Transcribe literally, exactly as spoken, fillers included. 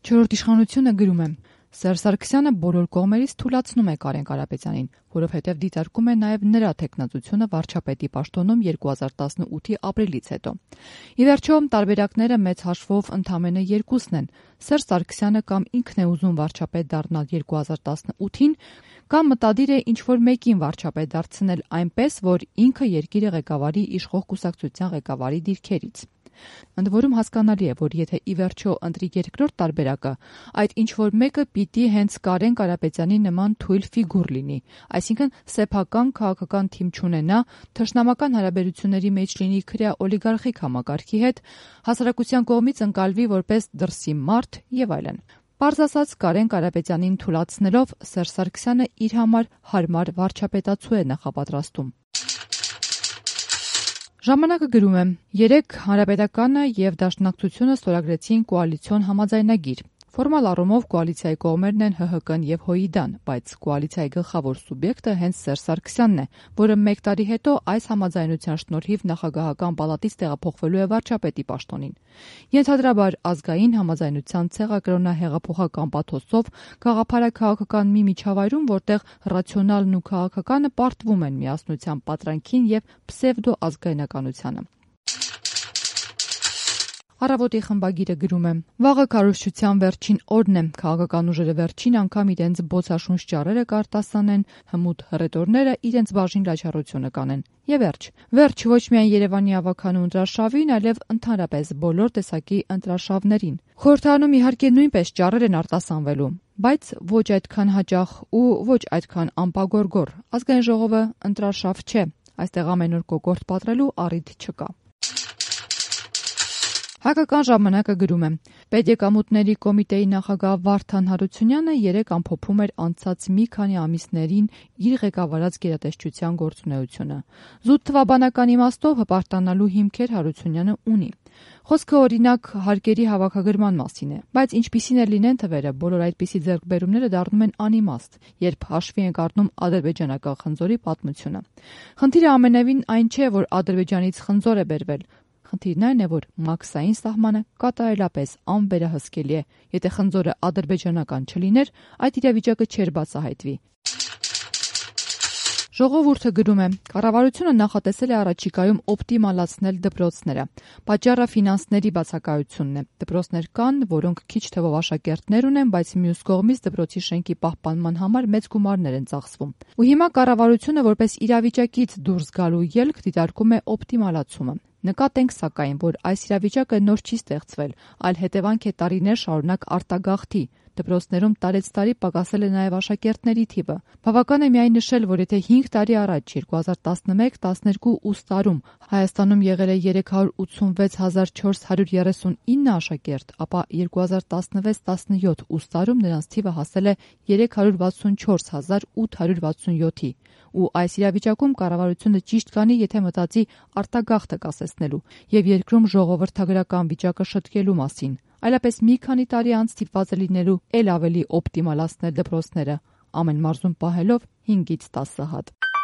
Չորրորդ իշխանությունը գրում է. Սերժ Սարգսյանը բոլոր կողմերից թուլացնում է Կարեն Կարապետյանին, որովհետև դիտարկում է նաև նրա թեկնածությունը վարչապետի պաշտոնում երկու հազար տասնութի ապրիլից հետո։ Ի վերջո, տարբերակները մեծ հաշվով ընդամենը երկուսն են. Սերժ Սարգսյանը կամ ինքն է ուզում վարչապետ դառնալ երկու հազար տասնութին, կամ մտադիր է ինչ-որ մեկին վարչապետ դարձնել այնպես, որ ինքը երկիրը ղեկավարի իշխող կուսակցության ղեկավարի դիրքերից։ Ընդ որում հասկանալի է, որ եթե ի վերջո ընտրի երկրորդ տարբերակը, այդ ինչ-որ մեկը պիտի հենց Կարեն Կարապետյանի նման թույլ ֆիգուր լինի, այսինքն սեփական քաղաքական թիմ չունենա, թշնամական հարաբերությունների մեջ լինի քրեա օլիգարխիկ համակարգի հետ, հասարակության կողմից ընկալվի որպես դրսի մարդ եւ այլն։ Պարզ ասած, Կարեն Կարապետյանին թուլացնելով Սերժ Սարգսյանը իր համար հարմար վարչապետացու է նախապատրաստում։ Ժամանակը գրում է. Երեկ Հանրապետականը եւ Դաշնակցությունը ստորագրեցին կոալիցիոն համաձայնագիր։ Ֆորմալ առումով կոալիցիայի կողմերն են Հ Հ Կն եւ Հոյիդան, բայց կոալիցիայի գլխավոր սուբյեկտը հենց Սերժ Սարգսյանն է, որը մեկ տարի հետո այս համաձայնության շնորհիվ նախագահական պալատից տեղափոխվելու է վարչապետի պաշտոնին։ Ենթադրաբար ազգային համաձայնության ցեղակրոնահեղափոխական պաթոսով գաղափարաքաղաքական մի միջավայրում, որտեղ ռացիոնալն ու քաղաքականը պարտվում են միասնության պատրանքին եւ պսևդո ազգայնականությանը։ Առավոտի խմբագիրը գրում է. Վաղը քարոզչության վերջին օրն է, քաղաքական ուժերը վերջին անգամ իրենց բոցաշունչ ճառերը կարտասանեն, հմուտ հռետորները իրենց բաժին լաչառությունը կանեն։ Եվ վերջ։ Վերջ ոչ միայն Երևանի ավագանու ընտրաշավին, այլև ընդհանրապես բոլոր տեսակի ընտրաշավներին։ Խորհրդարանում իհարկե նույնպես ճառեր են արտասանվելու, բայց ոչ այդքան հաճախ ու ոչ այդքան անպագորգոր։ Ազգային ժողովը ընտրաշավ չէ, այստեղ ամեն օր կոկորտ պատրելու առիթ չկա։ Հայկական ժամանակը գրում է. Պետեկամուտների կոմիտեի նախագահ Վարդան Հարությունյանը երեկ ամփոփում էր անցած մի քանի ամիսներին իր ղեկավարած գերատեսչության գործունեությունը։ Զուտ թվաբանական իմաստով հպարտանալու հիմքեր Հարությունյանը ունի։ Խոսքը օրինակ հարկերի հավաքագրման մասին է, բայց ինչպիսին էլ լինեն թվերը, բոլոր այդպիսի ձեռքբերումները դառնում են անիմաստ, երբ հաշվի ենք առնում ադրբեջանական խնձորի պատմությունը։ Խնդիրը ամենևին այն չէ, որ Ադրբեջանից խնձոր է բերվել։ Խնդիրն այն է, որ մաքսային սահմանը կատարելապես անվերահսկելի է։ Եթե խնձորը ադրբեջանական չլիներ, այդ իրավիճակը չէր բացահայտվի։ Ժողովուրդը գրում է. Կառավարությունը նախատեսել է առաջիկայում օպտիմալացնել դպրոցները։ Պատճառը ֆինանսների բացակայությունն է։ Դպրոցներ կան, որոնք քիչ թվով աշակերտներ ունեն, բայց մյուս կողմից դպրոցի շենքի պահպանման համար մեծ գումարներ են ծախսվում։ Ու հիմա կառավարությունը որպես իրավիճակից դուրս գալու ելք դիտարկում է օպտիմալացումը։ Նկատենք սակայն, որ այս իրավիճակը նոր չի ստեղծվել, այլ հետևանք է տարիներ շարունակ արտագաղթի։ Դպրոցներում տարեց տարի պակասել է նաև աշակերտների թիվը։ Բավական է միայն նշել, որ եթե հինգ տարի առաջ երկու հազար տասնմեկ տասներկու ուստարում Հայաստանում եղել է երեք հարյուր ութսունվեց հազար չորս հարյուր երեսունինը աշակերտ, ապա երկու հազար տասնվեց տասնյոթ ուստարում նրանց թիվը հասել է երեք հարյուր վաթսունչորս հազար ութ հարյուր վաթսունյոթի։ Ու այս իրավիճակում կառավարությունը ճիշտ կանի, եթե մտածի արտագաղթը կասեցնելու եւ երկրում ժողովրդագրական վիճակը շտկելու մասին։ Այլապես մի քանի տարի անց ստիպված է լինելու էլ ավելի օպտիմալացնել դպրոցները, ամեն մարզում պահելով հինգից տասը հատ։